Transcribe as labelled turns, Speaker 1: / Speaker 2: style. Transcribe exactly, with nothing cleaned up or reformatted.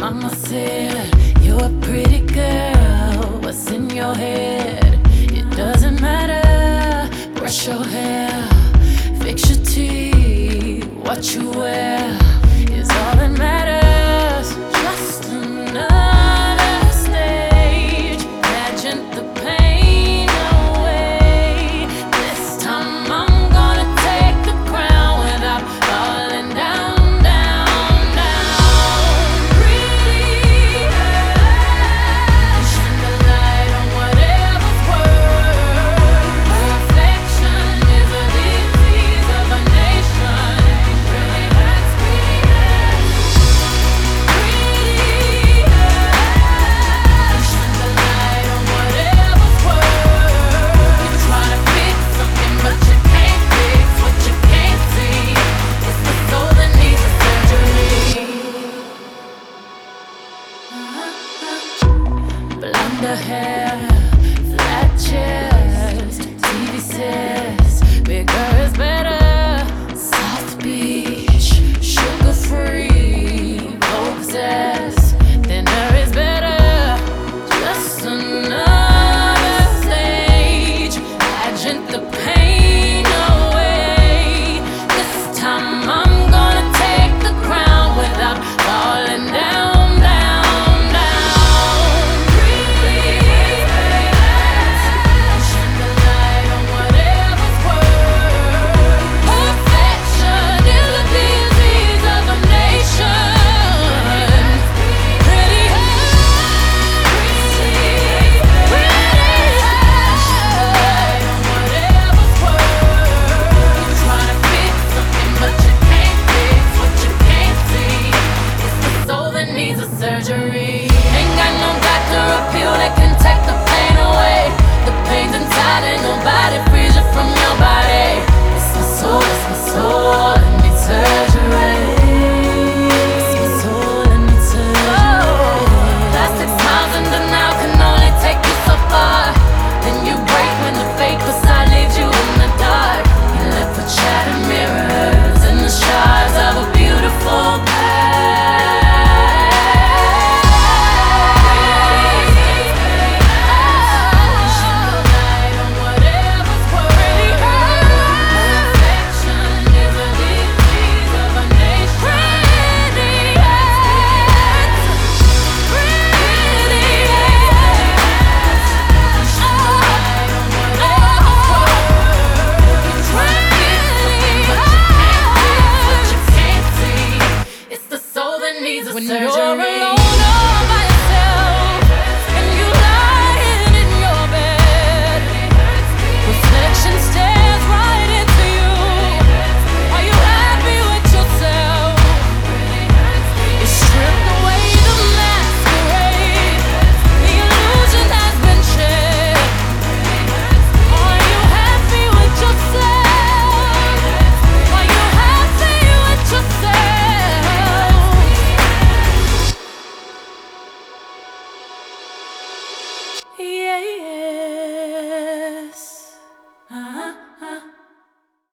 Speaker 1: Mama said, you're a pretty girl. What's in your head? It doesn't matter. Brush your hair, fix your teeth. What you wear is all that matters. Just another stage. Pageant the pain away. This time I'm gonna take the crown without falling down. Blonde hair, flat chest, T V says bigger is better. South Beach, sugar free, Vogue says thinner is better. Just another stage, pageant the pain away. This time I'm gonna take the crown without falling down. Needs a surgery. Ain't got no doctor or pill that can take the pain away. The pain's inside and nobody frees you from your body. It's my soul, it's my soul, it needs surgery. It's my soul, it needs surgery. Plastic smiles and denial can only take you so far. Then you break when the fake facade leaves you in the dark. You're left with shattered mirrors and the shards of a beautiful past. When you're